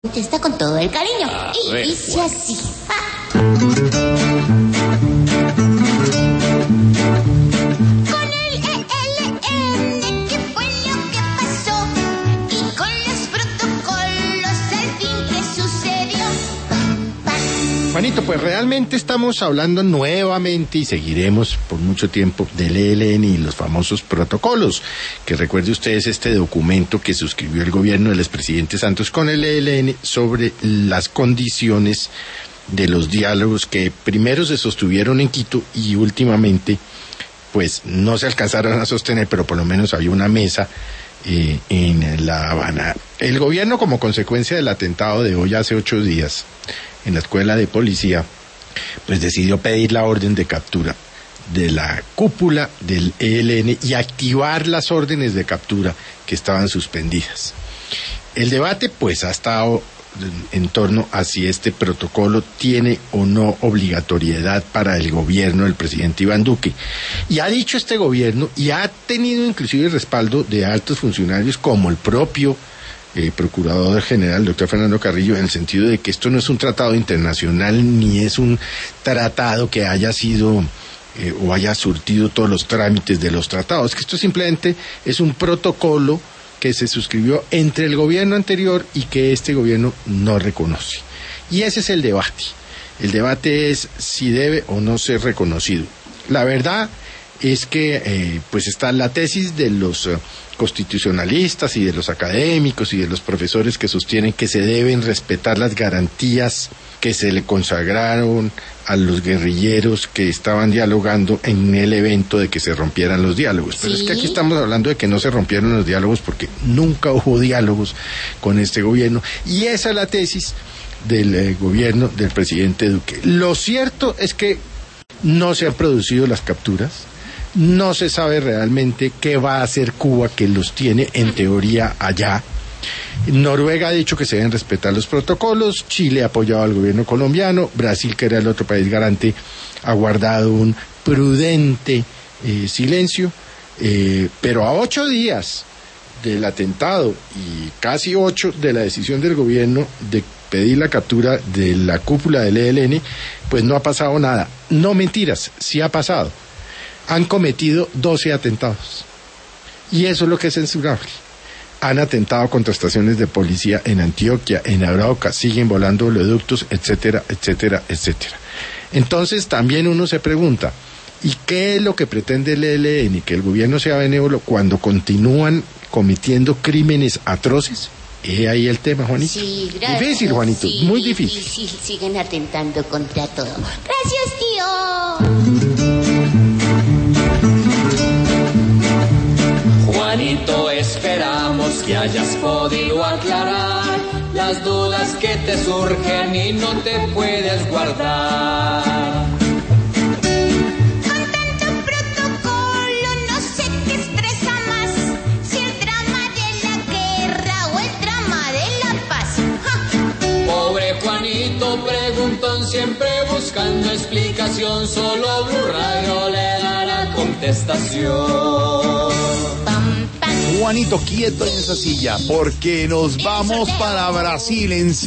Está con todo el cariño. Y dice así. Con el ELN, ¿qué fue lo que pasó? Y con los protocolos, al fin, ¿qué sucedió? Juanito, pues realmente estamos hablando nuevamente y seguiremos por mucho tiempo del ELN y los famosos protocolos, que recuerde ustedes este documento que suscribió el gobierno del expresidente Santos con el ELN sobre las condiciones de los diálogos que primero se sostuvieron en Quito y últimamente pues no se alcanzaron a sostener, pero por lo menos había una mesa en La Habana. El gobierno, como consecuencia del atentado de hoy hace 8 días en la escuela de policía, pues decidió pedir la orden de captura de la cúpula del ELN y activar las órdenes de captura que estaban suspendidas. El debate pues ha estado en torno a si este protocolo tiene o no obligatoriedad para el gobierno del presidente Iván Duque. Y ha dicho este gobierno, y ha tenido inclusive el respaldo de altos funcionarios como el propio Procurador General, el doctor Fernando Carrillo, en el sentido de que esto no es un tratado internacional ni es un tratado que haya sido o haya surtido todos los trámites de los tratados, que esto simplemente es un protocolo que se suscribió entre el gobierno anterior y que este gobierno no reconoce. Y ese es el debate. El debate es si debe o no ser reconocido. La verdad es que pues está la tesis de los constitucionalistas y de los académicos y de los profesores que sostienen que se deben respetar las garantías que se le consagraron a los guerrilleros que estaban dialogando en el evento de que se rompieran los diálogos. Pero es que aquí estamos hablando de que no se rompieron los diálogos porque nunca hubo diálogos con este gobierno. Y esa es la tesis del gobierno del presidente Duque. Lo cierto es que no se han producido las capturas. No se sabe realmente qué va a hacer Cuba, que los tiene en teoría allá. Noruega ha dicho que se deben respetar los protocolos, Chile ha apoyado al gobierno colombiano, Brasil, que era el otro país garante, ha guardado un prudente silencio, pero a 8 días del atentado y casi 8 de la decisión del gobierno de pedir la captura de la cúpula del ELN, pues no ha pasado nada. No, mentiras, sí ha pasado. Han cometido 12 atentados. Y eso es lo que es censurable. Han atentado contra estaciones de policía en Antioquia, en Arauca, siguen volando oleoductos, etcétera, etcétera, etcétera. Entonces también uno se pregunta, ¿y qué es lo que pretende el ELN? ¿Que el gobierno sea benévolo cuando continúan cometiendo crímenes atroces? Ahí el tema, Juanito. Sí, gracias. Difícil, Juanito, sí, muy difícil. Siguen atentando contra todo. Gracias, tío. Juanito, esperamos que hayas podido aclarar las dudas que te surgen y no te puedes guardar. Con tanto protocolo no sé qué estresa más, si el drama de la guerra o el drama de la paz. ¡Ja! Pobre Juanito preguntón, siempre buscando explicación, solo Blue Radio le dará contestación. Juanito, quieto en esa silla, porque nos vamos para Brasil en